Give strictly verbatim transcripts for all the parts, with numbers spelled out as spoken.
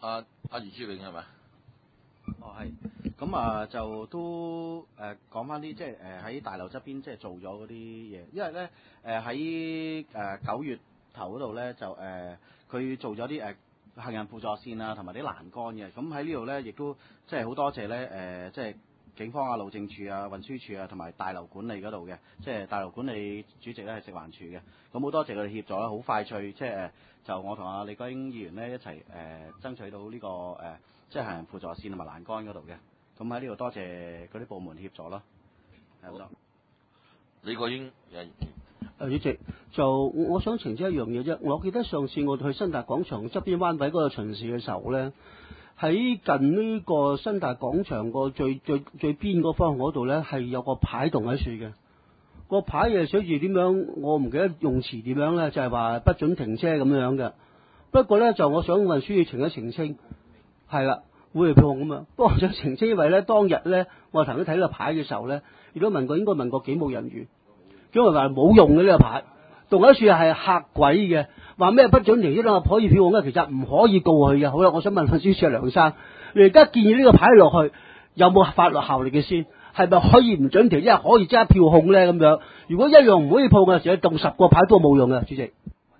阿阿余志永係咪？ 哦係，咁啊就都誒講翻啲即係誒喺大樓側邊即係做咗嗰啲嘢，因為咧誒喺誒九月頭嗰度咧就誒佢、呃、做咗啲誒行人輔助線啊，同埋啲欄杆嘅，咁喺呢度咧亦都即係好多謝咧誒、呃、即係警方啊、路政署啊、運輸署啊同埋大樓管理嗰度嘅，即係大樓管理主席咧係食環署嘅，咁好多謝佢哋協助啦，好快脆即係就我同阿李國英議員咧一齊誒、呃、爭取到呢、這個誒。呃即係行人輔助線同埋欄杆嗰度嘅，咁喺呢度多謝嗰啲部門協助咯，係好多。 李國英誒， 誒主席，就我想澄清一樣嘢啫。我記得上次我哋去新達廣場側邊灣位嗰度巡視嘅時候咧，喺近呢個新達廣場個最最最邊嗰方向嗰度咧，係有個牌棟喺樹嘅。個牌誒寫住點樣？我唔記得用詞點樣咧，就係話不准停車咁樣嘅。不過咧，就我想運輸要澄一澄清。係啦，會票控咁嘛。不過我想澄清，因為咧當日咧，我頭先睇呢個牌嘅時候咧，亦都問過，應該問過警務人員，因為話冇用嘅呢個牌，棟喺樹係嚇鬼嘅，話咩不准停車啦，可以票控咧，其實唔可以告佢嘅。好啦，我想問運輸署梁生，你而家建議呢個牌落去有冇法律效力嘅先？係咪可以唔准停，因為可以即刻票控咧咁樣？如果一樣唔可以報嘅時候，棟十個牌都冇用嘅，主席。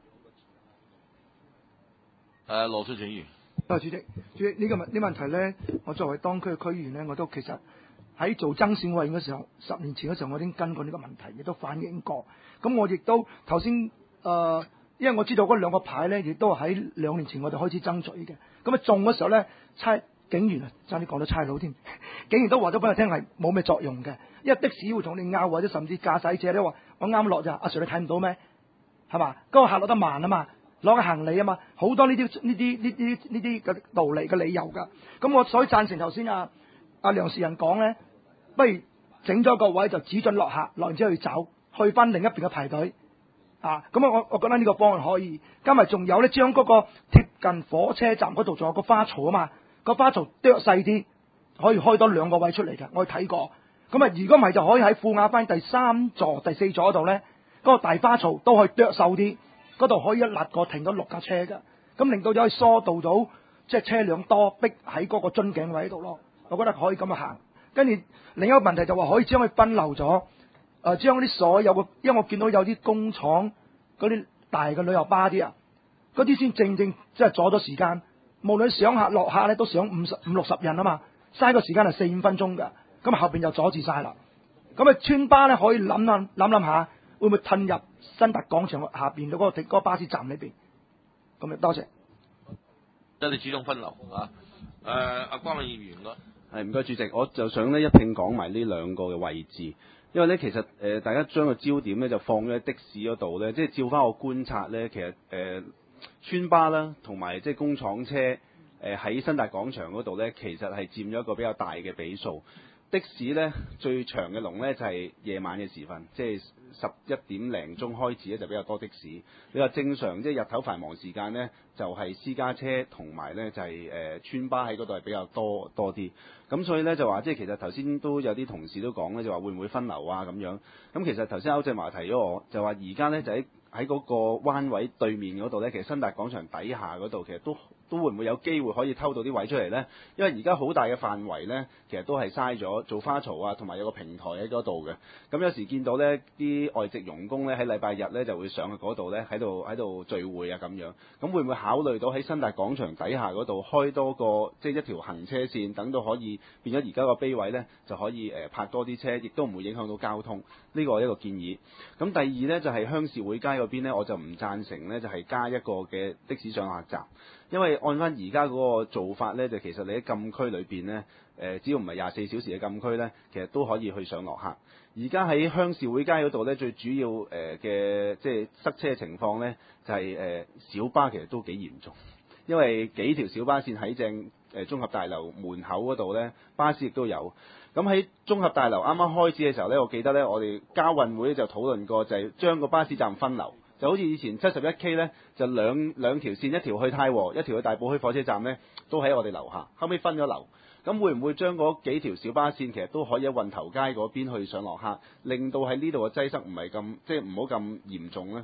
誒，羅淑全議員。 啊，主席，主席呢、這個問呢問題咧，我作為當區嘅區議員咧，我都其實喺做增選委員嘅時候，十年前嘅時候，我已經跟過呢個問題，亦都反映過。咁我亦都頭先誒，因為我知道嗰兩個牌咧，亦都喺兩年前我哋開始爭取嘅。咁啊中嘅時候咧，差警員啊，爭啲講到差佬添，警員都話咗俾我聽係冇咩作用嘅，因為的士會同你拗，或者甚至駕駛者咧話我啱落咋，阿 Sir 你睇唔到咩？係嘛？嗰、那個客落得慢啊嘛。攞個行李啊嘛，好多呢啲呢啲呢啲呢啲嘅道理嘅理由㗎。咁我所以贊成頭先啊阿梁士仁講咧，不如整咗個位就只准落客，落完之後要走，去翻另一邊嘅排隊啊。咁我我覺得呢個方案可以。加埋仲有咧，將嗰個貼近火車站嗰度仲有個花槽啊嘛，個花槽剁細啲，可以開多兩個位出嚟嘅。我睇過。咁啊，如果唔係就可以喺富雅翻第三座、第四座嗰度咧，嗰、嗰個大花槽都可以剁瘦啲。嗰度可以一勒過停咗六架車㗎，咁令到就可以疏導到即係車輛多逼喺嗰個樽頸位度咯。我覺得可以咁樣行。跟住另一個問題就話可以將佢分流咗，誒、呃、將啲所有嘅，因為我見到有啲工廠嗰啲大嘅旅遊巴啲啊，嗰啲先正正即係阻咗時間。無論上客落客咧都上五十五六十人啊嘛，嘥個時間係四五分鐘㗎，咁後邊就阻住晒啦。咁啊村巴咧可以諗諗諗諗下，會唔會褪入新達廣場下邊嗰、嗰個嗰個巴士站裏邊？咁啊，多謝。 即係你主動分流啊！誒、呃，阿關議員咯， 係唔該主席，我就想呢一併講埋呢兩個嘅位置，因為咧其實誒、呃、大家將個焦點咧就放咗喺的士嗰度咧，即係照翻我觀察咧，其實誒、呃、村巴啦同埋即係工廠車誒喺、呃、新達廣場嗰度咧，其實係佔咗一個比較大嘅比數。的士咧最長嘅龍咧就係、是、夜晚嘅時分，即係十一點零鐘開始咧就比較多的士。你話正常即係日頭繁忙時間咧，就係、是、私家車同埋咧就係、是、誒、呃、村巴喺嗰度係比較多多啲。咁所以咧就話即係其實頭先都有啲同事都講咧，就話會唔會分流啊咁樣。咁其實頭先歐正華提咗我，就話而家咧就喺喺嗰個灣位對面嗰度咧，其實新達廣場底下嗰度其實都都會唔會有機會可以偷到啲位出嚟呢？因為而家好大嘅範圍呢，其實都係嘥咗做花槽啊，同埋有個平台喺嗰度嘅。咁有時見到呢啲外籍傭工呢，喺禮拜日呢就會上去嗰度呢，喺度喺度聚會啊咁樣。咁會唔會考慮到喺新達廣場底下嗰度開多個即係一條行車線，等到可以變咗而家個碑位呢，就可以誒泊多啲車，亦都唔會影響到交通。呢個係一個建議。咁第二呢，就係鄉事會街嗰邊呢，我就唔贊成呢，就係加一個嘅的士上客站。因為按翻而家嗰個做法呢，就其實你喺禁區裏邊呢，誒只要唔係廿四小時嘅禁區呢，其實都可以去上落客。而家喺鄉事會街嗰度呢，最主要誒嘅即係塞車情況呢，就係誒小巴其實都幾嚴重，因為幾條小巴線喺正誒綜合大樓門口嗰度呢，巴士亦都有。咁喺綜合大樓啱啱開始嘅時候呢，我記得呢，我哋交運會就討論過，就係將個巴士站分流。就好似以前七十一 K 呢，就兩兩條線，一條去太和，一條去大埔墟火車站呢，都喺我哋樓下。後尾分咗流，咁會唔會將嗰幾條小巴線其實都可以喺運頭街嗰邊去上落客，令到喺呢度嘅擠塞唔係咁，即係唔好咁嚴重呢？誒、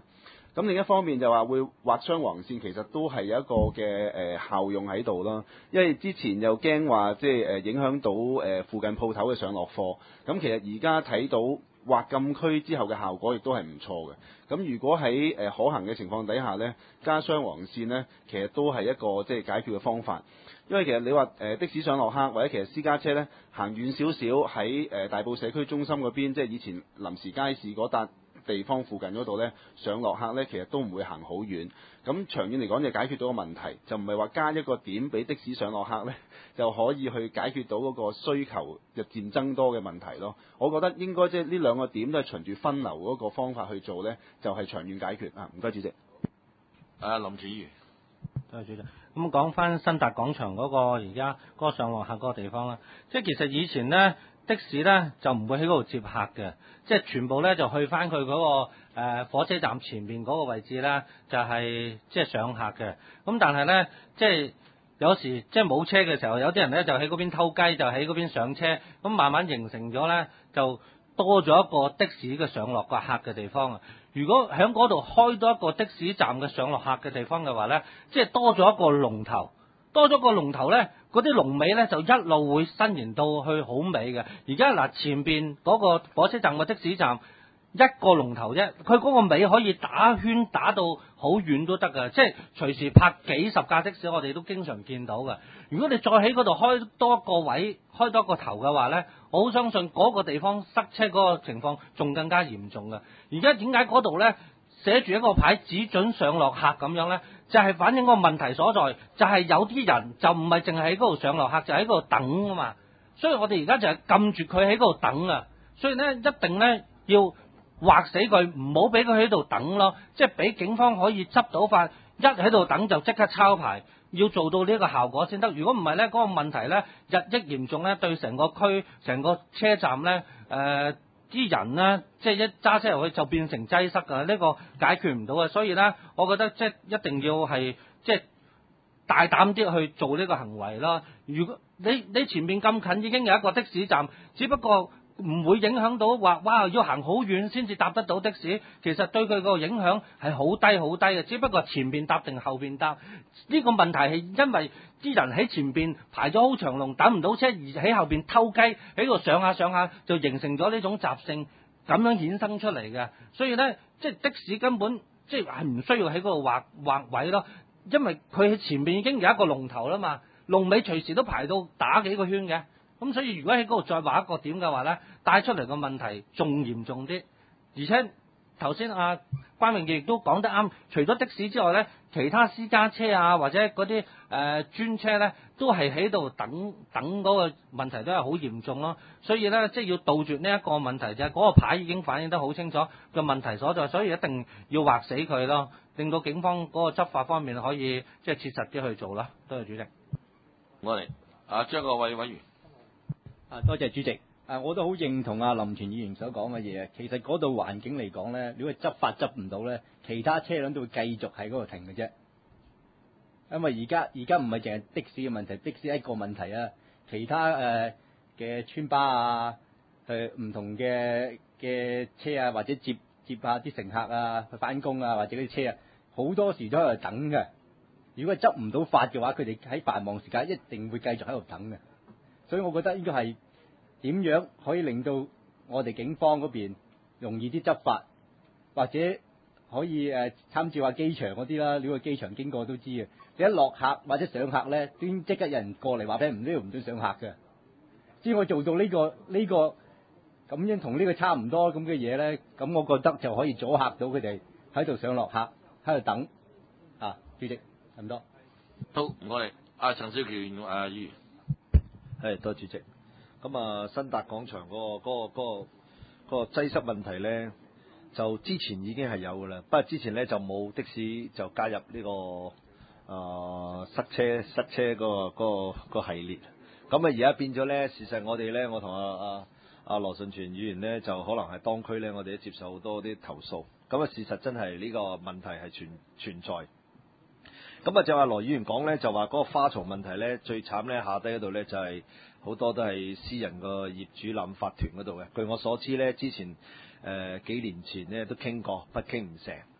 咁另一方面就話會劃雙黃線，其實都係有一個嘅誒、呃、效用喺度咯。因為之前又驚話即係誒影響到誒、呃、附近鋪頭嘅上落貨。咁其實而家睇到劃禁區之後嘅效果亦都係唔錯嘅。咁如果喺誒、呃、可行嘅情況底下呢，加雙黃線呢，其實都係一個即係解決嘅方法。因為其實你話誒、呃、的士上落客或者其實私家車呢，行遠少少喺誒大埔社區中心嗰邊，即係以前臨時街市嗰笪地方附近嗰度呢，上落客呢，其實都唔會行好遠。咁長遠嚟講就解決到個問題，就唔係話加一個點俾的士上落客呢，就可以去解決到嗰個需求日漸增多嘅問題咯。我覺得應該即係呢兩個點都係循住分流嗰個方法去做呢，就係、是、長遠解決啊！唔該，主席。 啊，林子瑜。 多謝主席。咁講翻新達廣場嗰個而家嗰個上落客嗰個地方啦，即係其實以前呢，的士呢就唔會喺嗰度接客嘅，即係全部呢就去翻佢嗰個、呃、火車站前面嗰個位置呢，就係即係上客嘅。咁但係呢，即係有時即係冇車嘅時候，有啲人呢就喺嗰邊偷雞，就喺嗰邊上車，咁慢慢形成咗呢，就多咗一個的士嘅上落個客嘅地方啊！如果喺嗰度開多一個的士站嘅上落客嘅地方嘅話呢，即係多咗一個龍頭，多咗個龍頭呢，嗰啲龍尾呢就一路會伸延到去好尾嘅。而家嗱，前邊嗰個火車站嘅的士站一個龍頭啫，佢嗰個尾可以打圈打到好遠都得㗎，即係隨時泊幾十架的士，我哋都經常見到㗎。如果你再喺嗰度開多一個位，開多一個頭嘅話呢，我好相信嗰個地方塞車嗰個情況仲更加嚴重㗎。而家點解嗰度呢寫住一個牌只准上落客咁樣呢？就係、是、反映個問題所在，就係、是、有啲人就唔係淨係喺嗰度上落客，就喺嗰度等啊嘛。所以我哋而家就係撳住佢喺嗰度等啊。所以呢，一定呢要劃死佢，唔好俾佢喺度等咯。即係俾警方可以執到法，一喺度等就即刻抄牌。要做到呢一個效果先得，如果唔係呢，嗰、那個問題呢日益嚴重呢，對成個區、成個車站呢，誒、呃、啲人呢，即係一揸車入去就變成擠塞㗎，呢、這個解決唔到嘅。所以呢，我覺得即係一定要係即係大膽啲去做呢個行為啦。如果你你前面咁近已經有一個的士站，只不過唔會影響到話，哇要行好遠先至搭得到的士，其實對佢個影響係好低好低嘅，只不過前邊搭定後邊搭。呢個問題係因為啲人喺前邊排咗好長龍等唔到車，而喺後邊偷雞喺度上下上下，就形成咗呢種習性，咁樣衍生出嚟嘅。所以呢，即係的士根本即係唔需要喺嗰度劃劃位咯，因為佢喺前邊已經有一個龍頭啦嘛，龍尾隨時都排到打幾個圈嘅。咁所以如果喺嗰度再畫一個點嘅話呢，帶出嚟個問題仲嚴重啲。而且頭先阿關榮傑亦都講得啱，除咗的士之外呢，其他私家車啊或者嗰啲誒專車呢，都係喺度等等，嗰個問題都係好嚴重咯。所以呢，即係要杜絕呢一個問題就係嗰個牌已經反映得好清楚個問題所在，所以一定要劃死佢咯，令到警方嗰個執法方面可以即係切實啲去做啦。多謝主席。 我哋阿張國偉委員。 啊，多謝主席。啊，我都好認同阿林全議員所講嘅嘢。其實嗰度環境嚟講咧，如果執法執唔到咧，其他車輛都會繼續喺嗰度停嘅啫。因為而家而家唔係淨係的士嘅問題，的士一個問題啊，其他誒嘅、呃、村巴啊，誒唔同嘅嘅車啊，或者接接下啲乘客啊去返工啊，或者啲車啊，好多時都喺度等嘅。如果執唔到法嘅話，佢哋喺繁忙時間一定會繼續喺度等嘅。所以我覺得應該係點樣可以令到我哋警方嗰邊容易啲執法，或者可以誒參照下機場嗰啲啦。如果機場經過都知嘅，你一落客或者上客咧，端即刻有人過嚟話俾唔呢度唔准上客嘅。只要我做到呢個呢個咁樣同呢個差唔多咁嘅嘢咧，咁我覺得就可以阻嚇到佢哋喺度上落客喺度等啊。主席咁多。 好，唔該你。阿陳少權阿議員。 係，多謝主席。咁啊，新達廣場嗰、嗰個嗰、嗰個嗰、嗰個擠塞問題咧，就之前已經係有㗎啦。不過之前咧就冇的士就加入呢、呢個啊、呃、塞車塞車嗰、嗰個嗰、嗰個嗰個系列。咁啊，而家變咗咧，事實我哋咧，我同阿阿阿羅順全議員咧，就可能係當區咧，我哋都接受好多啲投訴。咁啊，事實真係呢個問題係存存在。咁啊，就話羅議員講咧，就話嗰個花槽問題咧，最慘咧下低嗰度咧就係、是、好多都係私人個業主立法團嗰度嘅。據我所知咧，之前誒、呃、幾年前咧都傾過，不傾唔成。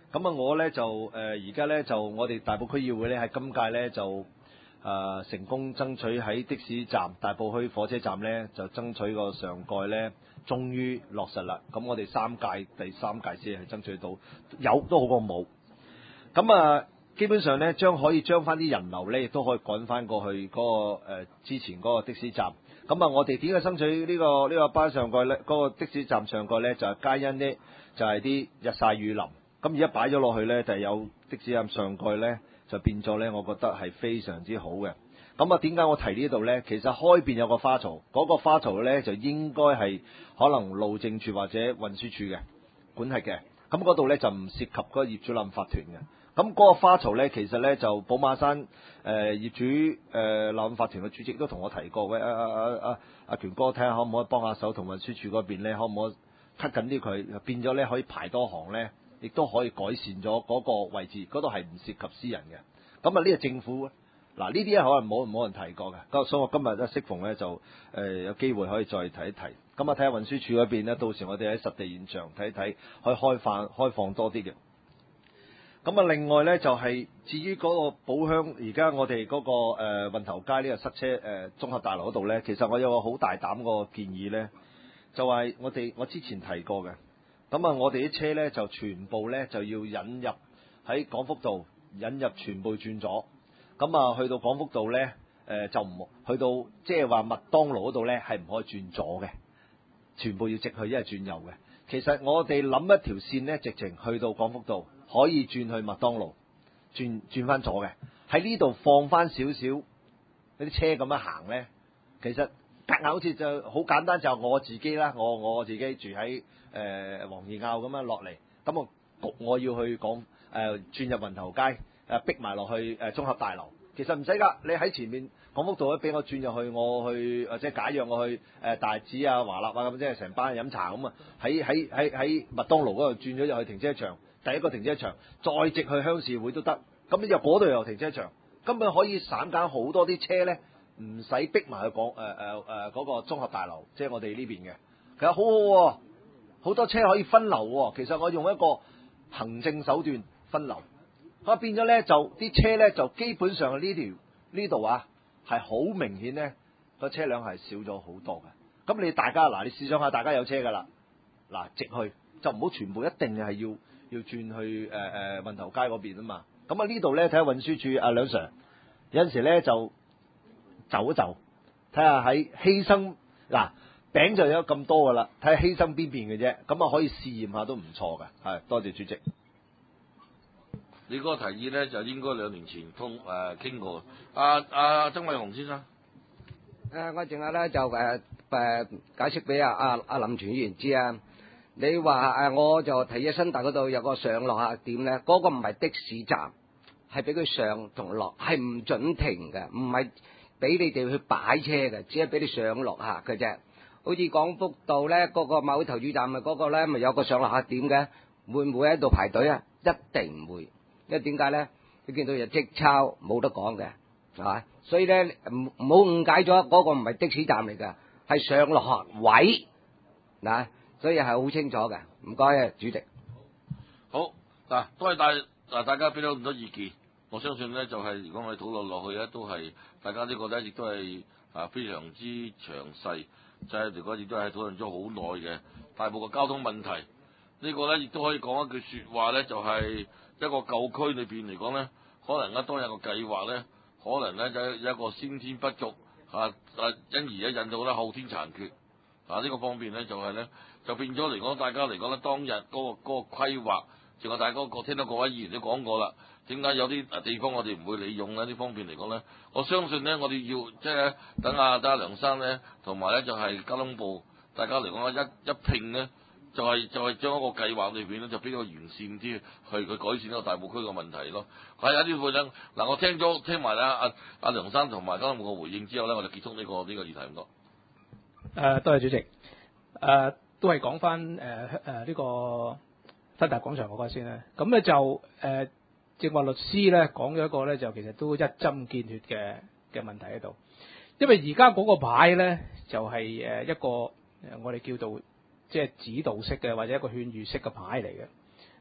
咁啊，我咧就誒而家咧就我哋大埔區議會咧喺今屆咧就誒、呃、成功爭取喺的士站大埔墟火車站咧就爭取個上蓋咧，終於落實啦。咁我哋三屆第三屆先係爭取到，有都好過冇。咁啊，基本上咧將可以將翻啲人流咧，亦都可以趕翻過去嗰、那個、呃、之前嗰個的士站。咁啊，我哋點解爭取呢、這個呢、這個班上蓋咧？嗰、那個的士站上蓋咧就係皆因呢，就係、是、啲日曬雨淋。咁而家擺咗落去咧，就係、有的士站上蓋咧，就變咗咧，我覺得係非常之好嘅。咁啊，點解我提呢度咧？其實開邊有個花槽，嗰、那個花槽咧就應該係可能路政署或者運輸署嘅管轄嘅。咁嗰度咧就唔涉及嗰個業主立案法團嘅。咁嗰個花槽咧，其實咧就寶馬山誒、呃、業主誒立案法團嘅主席都同我提過嘅。阿阿阿阿阿權哥，睇下可唔可以幫下手，同運輸署嗰邊咧，可唔可以 cut 緊啲佢，變咗咧可以排多行咧。亦都可以改善咗嗰個位置，嗰度係唔涉及私人嘅。咁啊，呢個政府嗱呢啲咧可能冇冇人提過嘅。咁所以我今日咧適逢咧就誒、呃、有機會可以再提一提。咁啊，睇下運輸署嗰邊咧，到時我哋喺實地現場睇一睇，可以開放開放多啲嘅。咁啊，另外咧就係、是、至於嗰個寶鄉，而家我哋嗰、那個誒、呃、運頭街呢個塞車誒、呃、綜合大樓嗰度咧，其實我有個好大膽個建議咧，就係、是、我哋我之前提過嘅。咁啊，我哋啲車咧就全部咧就要引入喺廣福道，引入全部轉左。咁啊，去到廣福道咧，誒、呃、就唔去到即係話麥當勞嗰度咧係唔可以轉左嘅，全部要直去，一係轉右嘅。其實我哋諗一條線咧，直情去到廣福道可以轉去麥當勞，轉轉翻左嘅。喺呢度放翻少少嗰啲車咁樣行咧，其實夾硬好似就好簡單，就我自己啦，我我自己住喺。誒、呃、黃義坳咁樣落嚟，咁我焗我要去講誒、呃、轉入雲頭街，誒、呃、逼埋落去誒、呃、綜合大樓。其實唔使㗎，你喺前面廣福道咧，俾我轉入去，我去或者解約我去誒、呃、大子啊、華立啊咁，即係成班人飲茶咁啊。喺喺喺喺麥當勞嗰度轉咗入去停車場，第一個停車場，再直去鄉事會都得。咁你入嗰度有停車場，根本可以省減好多啲車咧，唔使逼埋去講誒誒誒嗰個綜合大樓，即係我哋呢邊嘅。其實好好、啊、喎。好多車可以分流喎，其實我用一個行政手段分流，咁變咗咧就啲車咧就基本上呢條呢度啊係好明顯咧個車輛係少咗好多嘅。咁你大家嗱，你試想下，大家有車㗎啦，嗱直去就唔好全部一定係要要轉去誒誒運頭街嗰邊啊嘛。咁啊呢度咧睇下運輸署阿梁 Sir 有陣時咧就走一走，睇下喺犧牲嗱。餅就有咁多噶啦，睇下犧牲邊邊嘅啫，咁啊可以試驗下都唔錯嘅，係多謝主席。 你嗰個提議咧就應該兩年前通誒傾過。阿阿曾偉雄先生， 誒、呃、我淨係咧就誒誒、呃、解釋俾阿阿阿林全議員知啊。你話誒、呃、我就提議新大嗰度有個上落客點咧，嗰、那個唔係的士站，係俾佢上同落，係唔準停嘅，唔係俾你哋去擺車嘅，只係俾你上落客嘅啫。好似廣福道咧，嗰、那個馬會投注站咪嗰個咧，咪有個上落客點嘅，會唔會喺度排隊啊？一定唔會，因為點解咧？你見到有即鈔，冇得講嘅，係嘛？所以咧，唔唔好誤解咗，嗰、那個唔係的士站嚟㗎，係上落客位嗱，所以係好清楚嘅。唔該啊，主席。 好嗱，多謝大嗱大家俾咗咁多意見，我相信咧就係、是、如果我哋討論落去咧，都係大家呢個咧亦都係啊非常之詳細。就係如果亦都係討論咗好耐嘅大埔嘅交通問題，這個、呢個咧亦都可以講一句説話咧，就係、是、一個舊區裏邊嚟講咧，可能咧當有個計劃咧，可能咧就有一個先天不足啊啊，因而咧引到咧後天殘缺啊呢、這個方面咧就係、是、咧就變咗嚟講，大家嚟講咧當日嗰、那個嗰、那個規劃，正話大家個聽到各位議員都講過啦。點解有啲地方我哋唔會利用咧？呢方面嚟講咧，我相信咧，我哋要即係等阿等阿梁生咧，同埋咧就係、是、交通部，大家嚟講一一拼咧，就係、是、就係、是、將一個計劃裏邊咧，就比較完善啲，去去改善一個大埔區嘅問題咯。係啊，呢部分嗱，我聽咗聽埋咧阿阿梁生同埋交通部嘅回應之後咧，我就結束呢、這個呢、這個議題唔該。誒、 呃，多謝主席。誒、呃，都係講翻誒誒呢個新大廣場嗰個先啦。咁咧就誒。呃正話律師咧講咗一個咧，就其實都一針見血嘅嘅問題喺度，因為而家嗰個牌咧就係、是、誒一個誒我哋叫做即係指導式嘅或者一個勸喻式嘅牌嚟嘅。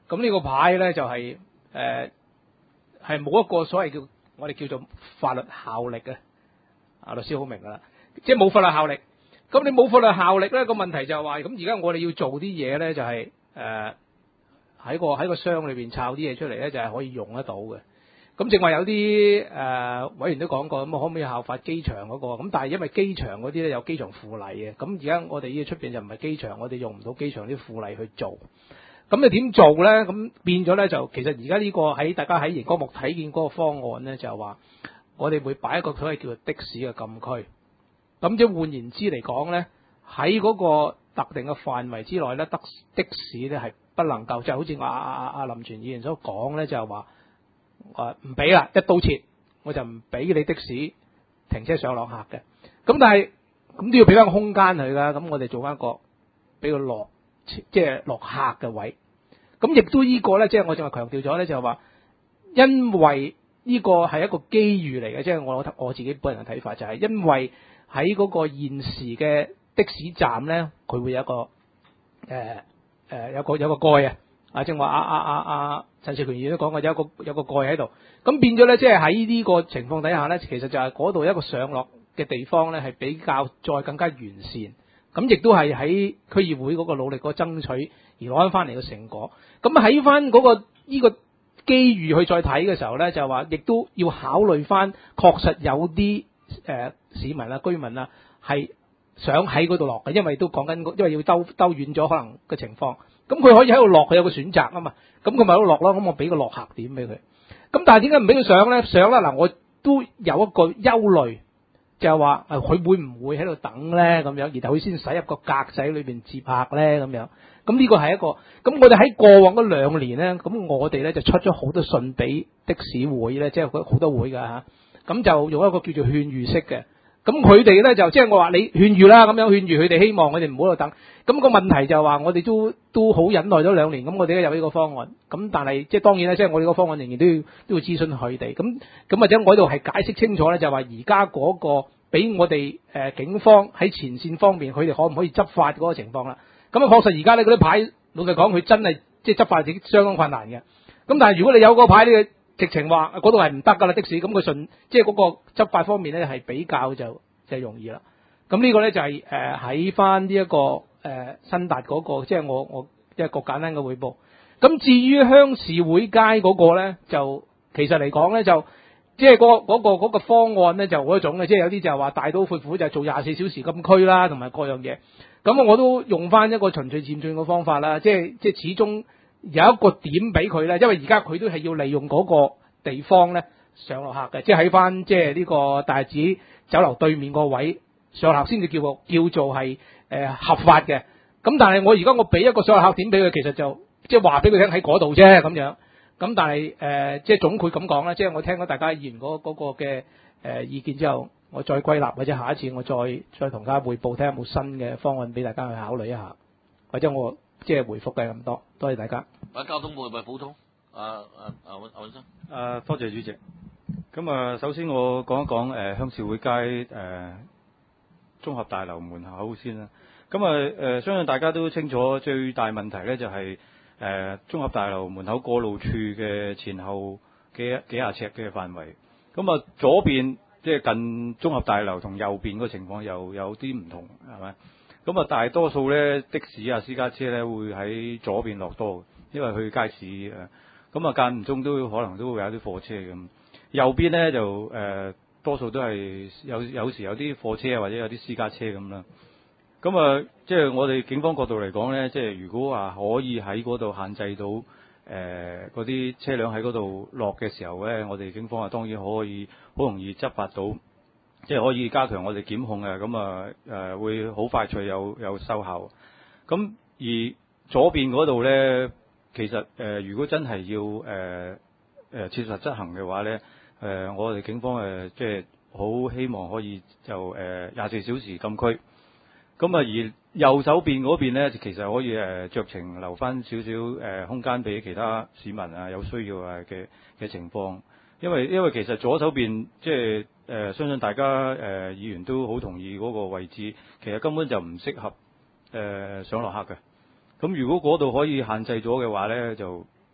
咁呢個牌咧就係誒係冇一個所謂叫我哋叫做法律效力嘅。啊，律師好明㗎啦，即係冇法律效力。咁你冇法律效力咧，個問題就係話，咁而家我哋要做啲嘢咧，就係誒喺個喺個箱裏邊抄啲嘢出嚟咧，就係可以用得到嘅。咁正話有啲誒、呃、委員都講過，咁可唔可以效法機場嗰、嗰個？咁但係因為機場嗰啲咧有機場附例嘅，咁而家我哋呢個出邊就唔係機場，我哋用唔到機場啲附例去做。咁你點做咧？咁變咗咧就其實而家呢個喺大家喺熒光幕睇見嗰個方案咧，就係話我哋會擺一個所謂叫做的士嘅禁區。咁即係換言之嚟講咧，喺嗰個特定嘅範圍之內咧，的的士咧係不能夠，就係、好似阿阿阿林全議員所講咧，就係話誒唔俾啦，一刀切，我就唔俾你的士停車上落客嘅。咁但係咁都要俾翻個空間佢噶，咁我哋做翻個俾佢落，即係落客嘅位。咁亦都呢個咧，即係我正話強調咗咧，就係話因為呢個係一個機遇嚟嘅，即係我我自己本人嘅睇法就係因為。喺嗰個現時嘅的，的士站咧，佢會有一個誒誒、呃呃、有個有個蓋啊！啊，正話阿阿阿阿陳少權議員都講過，有個有個蓋喺度。咁變咗咧，即係喺呢個情況底下咧，其實就係嗰度一個上落嘅地方咧，係比較再更加完善。咁亦都係喺區議會嗰個努力嗰個爭取而攞翻嚟嘅成果。咁喺翻嗰個呢、這個機遇去再睇嘅時候咧，就係話亦都要考慮翻，確實有啲。誒、呃、市民啊、居民啊，係想喺嗰度落嘅，因為都講緊，因為要兜兜遠咗可能嘅情況，咁佢可以喺度落，佢有個選擇啊嘛，咁佢咪喺度落咯，咁我俾個落客點俾佢，咁但係點解唔俾佢上咧？上啦嗱，我都有一個憂慮，就係話誒佢會唔會喺度等咧咁樣，然後佢先駛入個格仔裏邊接客咧咁樣，咁呢個係一個，咁我哋喺過往嗰兩年咧，咁我哋咧就出咗好多信俾的士會咧，即係好多會㗎嚇。咁就用一個叫做勸喻式嘅，咁佢哋咧就即係、就是、我話你勸喻啦，咁樣勸喻佢哋，希望佢哋唔好喺度等。咁、那個問題就係話我哋都都好忍耐咗兩年，咁我哋都有呢個方案。咁但係即係當然咧，即、就、係、是、我哋個方案仍然都要都要諮詢佢哋。咁咁或者我喺度係解釋清楚咧，就係話而家嗰個俾我哋誒、呃、警方喺前線方面，佢哋可唔可以執法嗰個情況啦？咁啊確實而家咧嗰啲牌，老實講，佢真係即係執法係相當困難嘅。咁但係如果你有個牌呢個。直情話嗰度係唔得㗎啦，的士咁佢順即係嗰個執法方面咧係比較就就容易啦。咁呢個咧就係誒喺翻呢一個誒、呃、新達嗰、那個，即係我我一個簡單嘅彙報。咁至於鄉事會街嗰個咧，就其實嚟講咧就即係嗰嗰個嗰、那個方案咧就嗰種嘅，即係有啲就係話大刀闊斧就做廿四小時禁區啦，同埋各樣嘢。咁我都用翻一個循序漸進嘅方法啦，即係即係始終。有一個點俾佢咧，因為而家佢都係要利用嗰個地方咧上落客嘅，即係喺翻即係呢個大子酒樓對面個位上落客先至叫叫做係誒、呃、合法嘅。咁但係我而家我俾一個上落客點俾佢，其實就即係話俾佢聽喺嗰度啫咁樣。咁但係誒、呃、即係總括咁講啦，即係我聽咗大家議員嗰嗰個嘅誒、呃、意見之後，我再歸納或者下一次我再再同大家匯報睇下有冇新嘅方案俾大家去考慮一下，或者我。即係回覆嘅咁多，多謝大家。 啊，交通部係咪普通？啊啊啊，尹尹生。 啊，多謝主席。咁啊，首先我講一講誒鄉事會街誒、呃、綜合大樓門口先啦。咁啊誒，相信大家都清楚，最大問題咧就係、是、誒、呃、綜合大樓門口過路處嘅前後幾幾廿尺嘅範圍。咁啊，左邊即係近綜合大樓同右邊個情況又有啲唔同，係咪？咁啊，大多數咧的士啊、私家車咧會喺左邊落多，因為去街市誒。咁啊，間唔中都可能都會有啲貨車咁。右邊咧就誒、呃、多數都係有有時有啲貨車啊，或者有啲私家車咁啦。咁啊，即係我哋警方角度嚟講咧，即係如果話可以喺嗰度限制到誒嗰啲車輛喺嗰度落嘅時候咧，我哋警方啊當然可以好容易執法到。即係可以加強我哋檢控嘅，咁啊誒會好快脆有有收效。咁而左邊嗰度咧，其實誒、呃、如果真係要誒誒、呃、切實執行嘅話咧，誒、呃、我哋警方誒即係好希望可以就誒廿四小時禁區。咁啊而右手邊嗰邊咧，其實可以誒酌情留翻少少誒空間俾其他市民啊有需要啊嘅嘅情況。因為因為其實左手邊即係。誒、呃，相信大家誒、呃、議員都好同意嗰個位置，其實根本就唔適合誒、呃、上落客嘅。咁如果嗰度可以限制咗嘅話咧，就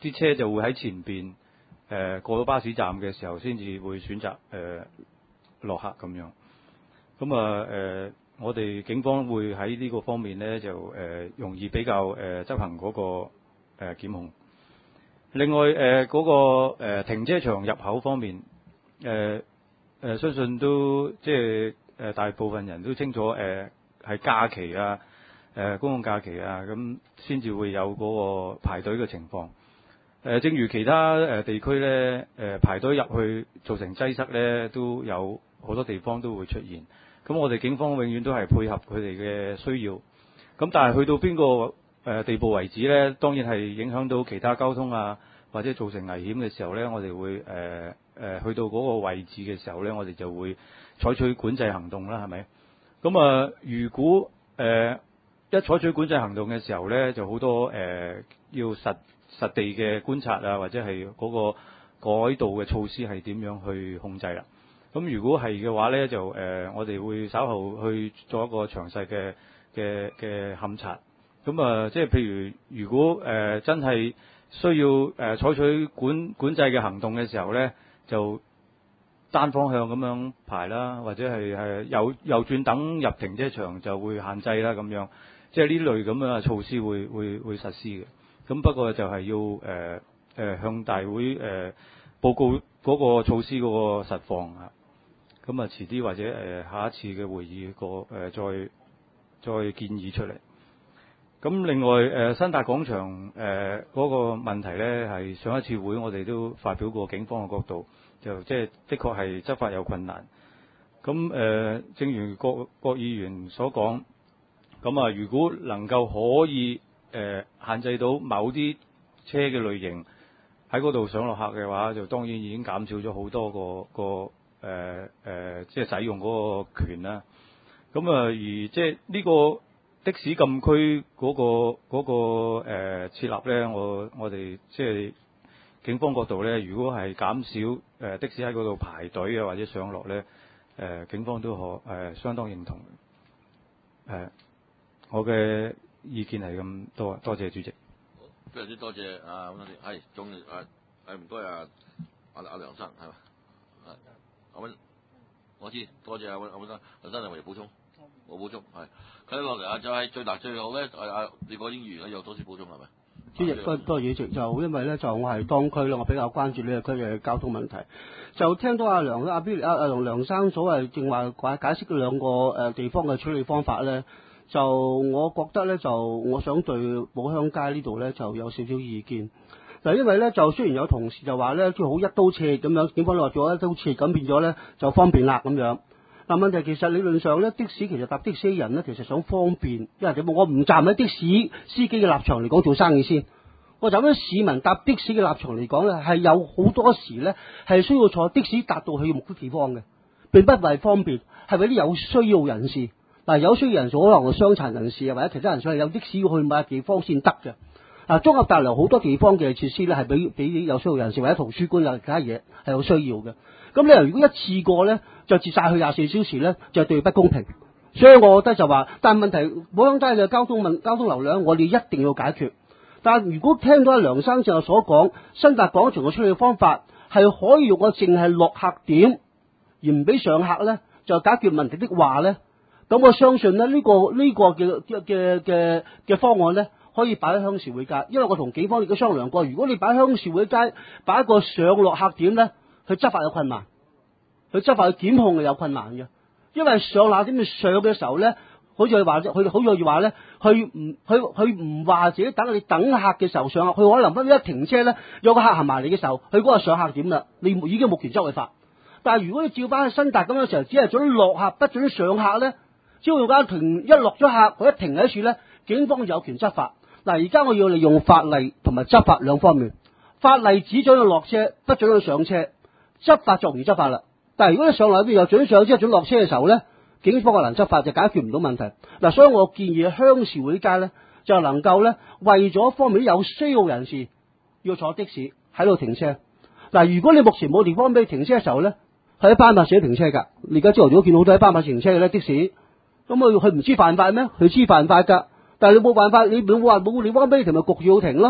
啲車就會喺前邊誒、呃、過到巴士站嘅時候先至會選擇誒、呃、落客咁樣。咁啊誒，我哋警方會喺呢個方面咧就誒、呃、容易比較誒、呃、執行嗰、那個誒、呃、檢控。另外誒嗰、呃那個、呃、停車場入口方面，誒、呃、誒、呃、相信都即係誒大部分人都清楚誒係、呃、假期啊。誒、呃、公共假期啊，咁先至會有嗰個排隊嘅情況。誒、呃，正如其他誒、呃、地區咧，誒、呃、排隊入去造成擠塞咧，都有好多地方都會出現。咁我哋警方永遠都係配合佢哋嘅需要。咁但係去到邊個誒、呃、地步為止咧，當然係影響到其他交通啊，或者造成危險嘅時候咧，我哋會誒誒、呃呃、去到嗰個位置嘅時候咧，我哋就會採取管制行動啦，係咪？咁啊、呃，如果誒、呃一採取管制行動嘅時候咧，就好多誒、呃、要實實地嘅觀察啊，或者係嗰個改道嘅措施係點樣去控制啦。咁如果係嘅話咧，就誒、呃、我哋會稍後去做一個詳細嘅嘅嘅勘察。咁啊、呃，即係譬如如果誒、呃、真係需要誒、呃、採取管管制嘅行動嘅時候咧，就單方向咁樣排啦，或者係係右右轉等入停車場就會限制啦咁樣。即係呢類咁樣嘅措施會會會實施嘅，咁不過就係要誒誒、呃呃、向大會誒、呃、報告嗰個措施嗰個實況啊，咁啊遲啲或者誒、呃、下一次嘅會議個誒、呃、再再建議出嚟。咁另外誒、呃、新達廣場誒嗰、呃那個問題咧，係上一次會我哋都發表過警方嘅角度，就即係的確係執法有困難。咁誒、呃、正如郭郭議員所講。咁啊，如果能夠可以誒、呃、限制到某啲車嘅類型喺嗰度上落客嘅話，就當然已經減少咗好多個個誒誒、呃呃，即係使用嗰個權啦。咁啊，而即係呢個的士禁區嗰、嗰個嗰、嗰個、呃、設立咧，我我哋即係警方角度咧，如果係減少誒、呃、的士喺嗰度排隊啊或者上落咧，誒、呃、警方都可誒、呃、相當認同誒。呃我嘅意見係咁多，多謝主席。 非常之多謝啊，咁多謝，係仲誒誒唔該啊，阿阿梁生係嘛？係阿溫，我知，多謝阿溫阿溫生，梁生有冇嘢補充？冇補充，係。跟住落嚟啊，就係最嗱最後咧，阿李國英議員有多啲補充係咪？ 主席多多謝主席，就因為咧就我係當區啦，我比較關注呢個區嘅交通問題。就聽到阿梁阿邊阿阿梁梁生所謂正話解解釋兩個誒地方嘅處理方法咧。就我覺得咧，就我想對寶鄉街呢度咧就有少少意見。嗱，因為咧就雖然有同事就話咧，即係好一刀切咁樣，警方都話做一刀切咁變咗咧就方便啦咁樣。嗱，問題其實理論上咧，的士其實搭的士嘅人咧，其實想方便，因為點我唔站喺的士司機嘅立場嚟講做生意先，我站喺市民搭的士嘅立場嚟講咧，係有好多時咧係需要坐的士達到去目的地方嘅，並不係方便，係為啲有需要人士。嗱，有需要人士可能係傷殘人士啊，或者其他人想有的士要去某地方先得嘅。嗱，綜合大樓好多地方嘅設施咧，係俾俾啲有需要人士或者圖書館有其他嘢係有需要嘅。咁你如果一次過咧就截晒去廿四小時咧，就對不公平。所以我覺得就話，但係問題寶鄉街嘅交通問交通流量，我哋一定要解決。但係如果聽到阿梁生正所講，新達廣場嘅處理方法係可以用我淨係落客點而唔俾上客咧，就解決問題的話咧。咁我相信咧，呢、這個呢、這個嘅嘅嘅嘅方案咧，可以擺喺鄉事會街，因為我同警方亦都商量過，如果你擺喺鄉事會街，擺一個上落客點咧，去執法有困難，去執法去檢控係有困難嘅，因為上落點上嘅時候咧，好似佢話，佢好似話咧，佢唔佢佢唔話自己等你等客嘅時候上客，佢可能不一停車咧，有個客行埋嚟嘅時候，佢嗰個上客點啦，你已經冇權執佢法。但係如果你照翻去新達咁嘅時候，只係准落客，不准上客咧。只要間停一落咗客，佢一停喺處咧，警方就有權執法。嗱，而家我要利用法例同埋執法兩方面。法例只准佢落車，不准佢上車，執法就容易執法啦。但係如果你上嚟邊又准上車、准落車嘅時候咧，警方嘅難執法就解決唔到問題。嗱，所以我建議鄉事會街咧就能夠咧為咗方面有需要人士要坐的士喺度停車。嗱，如果你目前冇地方俾你停車嘅時候咧，喺斑馬線停車㗎。你而家朝頭早見到好多喺斑馬線停車嘅咧的士。咁啊，佢唔知犯法咩？佢知犯法噶，但係你冇辦法，你冇話冇地方俾你停，咪焗住要停咯。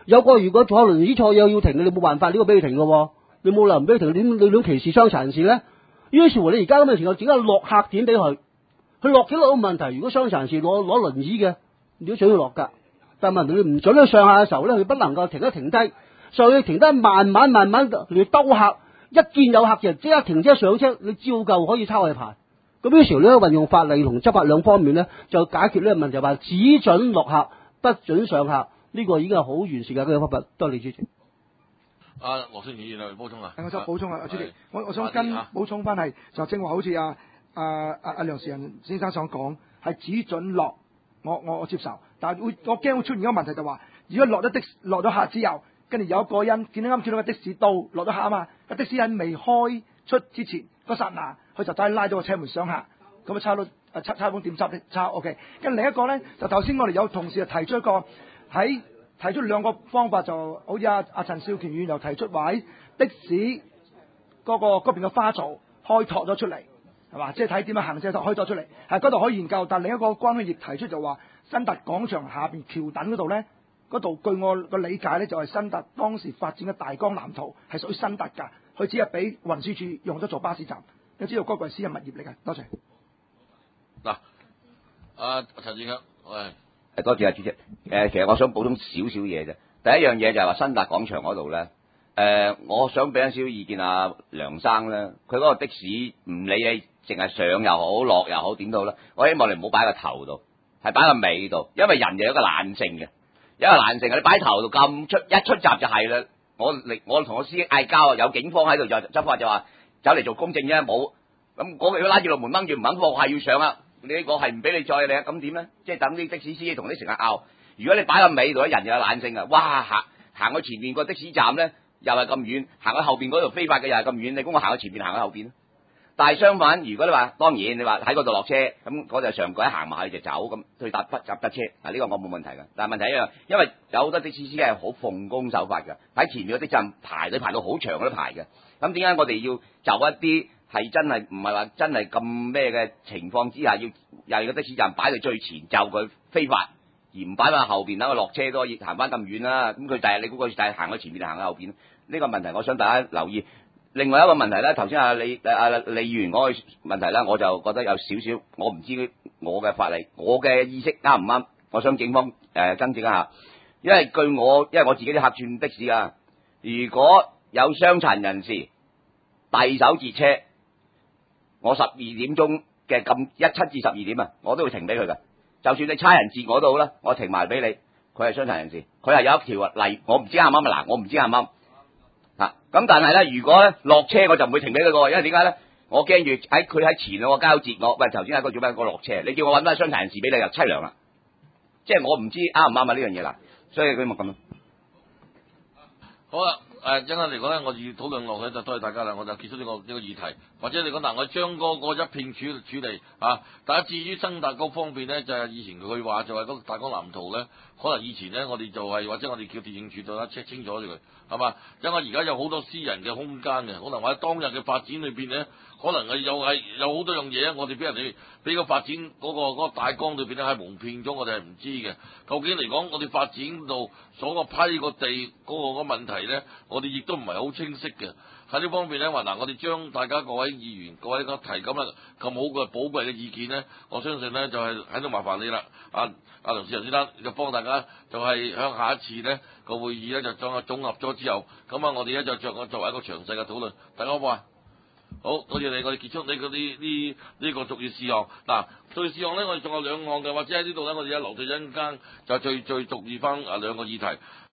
有個如果坐輪椅坐嘢要停嘅，你冇辦法呢、呢個俾佢停嘅喎，你冇理由唔俾佢停，你你點歧視傷殘人士咧？於是乎你而家咁嘅情況，只係落客點俾佢，佢落幾落都冇問題。如果傷殘人士攞攞輪椅嘅，你都想要落㗎，但係問題你唔準佢上下嘅時候咧，佢不能夠停一停低，所以停得慢慢慢慢嚟兜客，一見有客人即刻停車上車，你照舊可以抄佢牌。咁於是乎咧，運用法例同執法兩方面咧，就解決呢個問題，話只準落客，不準上客，呢、呢個已經係好完善嘅嗰個方法。多謝李主席。 阿羅星議員嚟補充啊！ 我想補充啊，主席，我我想跟補充翻係就正話，好似阿阿阿阿梁時仁先生所講，係只準落，我我我接受，但係會我驚會出現一個問題就話，如果落咗的落咗客之後，跟住有一個人見到啱見到個的士到落咗客啊嘛，個的士人未開出之前嗰剎那，佢就走去拉咗個車門上客，咁啊差到啊差差本點執咧差 OK。跟另一個咧就頭先我哋有同事就提出一個喺。提出兩個方法，就好似阿阿陳少權議員又提出話喺的士嗰、那個嗰邊嘅花槽開拓咗出嚟，係嘛？即係睇點樣行車拓開拓出嚟，係嗰度可以研究。但另一個關於亦提出就話，新達廣場下邊橋墩嗰度咧，嗰度據我個理解咧，就係、是、新達當時發展嘅大綱藍圖係屬於新達㗎，佢只係俾運輸署用咗做巴士站。你知道嗰個係私人物業嚟嘅。多謝。 嗱，阿陳志強，喂。 誒多謝啊，主席。誒，其實我想補充少少嘢啫。第一樣嘢就係話新達廣場嗰度咧，誒，我想俾少少意見啊，梁生咧，佢嗰個的士唔理你淨係上又好落又好點都好啦，我希望你唔好擺個頭度，係擺個尾度，因為人就有一個懶性嘅，有一個懶性嘅，你擺頭度咁出一出閘就係啦。我力我同我司機嗌交啊，有警方喺度就執法就話走嚟做公證啫，冇咁嗰個要拉住落門掹住唔肯放，係要上啊。你呢個係唔俾你再你咁點咧？即係等啲的士司機同啲乘客拗。如果你擺個尾度咧，人就有懶性啊！哇，行行去前面個的士站咧，又係咁遠；行去後邊嗰度非法嘅又係咁遠。你估我行去前面，行去後邊？但係相反，如果你話當然你話喺嗰度落車，咁嗰度上蓋一行埋去就走，咁去搭不搭得車啊？呢個我冇問題㗎。但係問題一樣，因為有好多的士司機係好奉公守法㗎，喺前面嗰啲站排隊排到好長嗰啲排嘅。咁點解我哋要就一啲？係真係唔係話真係咁咩嘅情況之下，要又係個的士站擺到最前，就佢非法，而唔擺翻後邊，等佢落車都可以行翻咁遠啦。咁佢第日你估佢就係行喺前面定行喺後邊？呢個問題我想大家留意。另外一個問題咧，頭先阿李阿李議員嗰個問題咧，我就覺得有少少，我唔知我嘅法例，我嘅意識啱唔啱？我想警方誒更正一下，因為據我，因為我自己啲客串的士啊，如果有傷殘人士遞手截車。我十二點鐘嘅咁一七至十二點啊，我都會停俾佢噶。就算你差人截我都好啦，我停埋俾你。佢係傷殘人士，佢係有一條例，我唔知啱唔啱啊！嗱，我唔知啱唔啱啊。咁但係咧，如果咧落車我就唔會停俾佢個，因為點解咧？我驚住喺佢喺前我交截我，喂頭先喺個做咩？我落車，你叫我揾翻傷殘人士俾你又凄涼啦。即係我唔知啱唔啱啊呢樣嘢啦，所以佢咪咁咯。 好啦。誒，一陣間嚟講咧，我哋討論落去就多謝大家啦，我就結束呢、這個呢、這個議題，或者你講嗱，我將嗰個一片處處理啊，但係至於新達嗰方面咧，就係、是、以前佢話就係嗰個大綱藍圖咧，可能以前咧我哋就係、是、或者我哋叫電影處度啦 check 清楚咗佢，係嘛？因為而家有好多私人嘅空間嘅，可能或者當日嘅發展裏邊咧，可能係有係有好多樣嘢，我哋俾人哋俾個發展嗰、那個嗰、那個大綱裏邊咧係蒙騙咗，我哋係唔知嘅。究竟嚟講，我哋發展到所個批個地嗰、那個個問題咧，我哋亦都唔係好清晰嘅。喺呢方面咧，話嗱，我哋將大家各位議員、各位個提咁啊咁好嘅寶貴嘅意見咧，我相信咧就係喺度麻煩你啦。阿阿梁志仁先生就幫大家就係向下一次咧個會議咧就將佢綜合咗之後，咁啊我哋咧就作作為一個詳細嘅討論，大家好唔好啊？好，多謝你，我哋結束你嗰啲呢呢個逐業事項。嗱，逐業事項咧，我哋仲有兩項嘅，或者喺呢度咧，我哋一留到一陣間就最最逐業翻啊兩個議題。